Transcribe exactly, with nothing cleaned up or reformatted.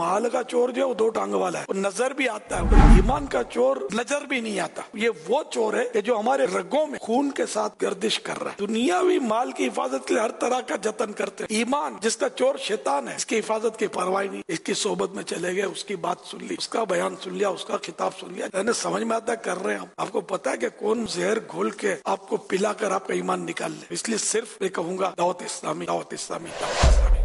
माल का चोर जो है वो दो टांग वाला है, वो नजर भी आता है, ईमान का चोर नजर भी नहीं आता। ये वो चोर है जो हमारे रगों में खून के साथ गर्दिश कर रहा है। दुनियावी माल की हिफाजत के लिए हर तरह का जतन करते हैं। ईमान जिसका चोर शैतान है, इसकी हिफाजत की परवाह नहीं। इसकी सोबत में चले गए, उसकी बात सुन ली, उसका बयान सुन लिया, उसका खिताब सुन लिया, यानी समझ में आता कर रहे हैं हम। आपको पता है कि कौन जहर घोल के आपको पिलाकर आपका ईमान निकाल ले। इसलिए सिर्फ मैं कहूंगा दावत इस्लामी, दावत इस्लामी, दावत इस्लामी।